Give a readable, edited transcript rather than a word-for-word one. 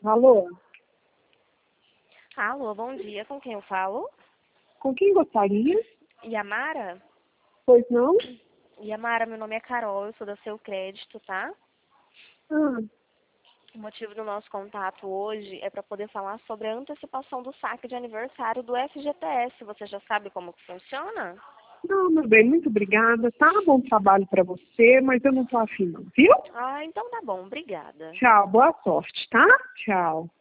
Alô? Alô, bom dia. Com quem eu falo? Com quem gostaria? Yamara? Pois não? Yamara, meu nome é Carol, eu sou da Seu Crédito, tá? Ah, O motivo do nosso contato hoje é para poder falar sobre a antecipação do saque de aniversário do FGTS. Você já sabe como que funciona? não, meu bem, muito obrigada. Tá, bom trabalho pra você, mas eu não tô afim não, viu? Ah, então tá bom, obrigada. Tchau, boa sorte, tá? Tchau.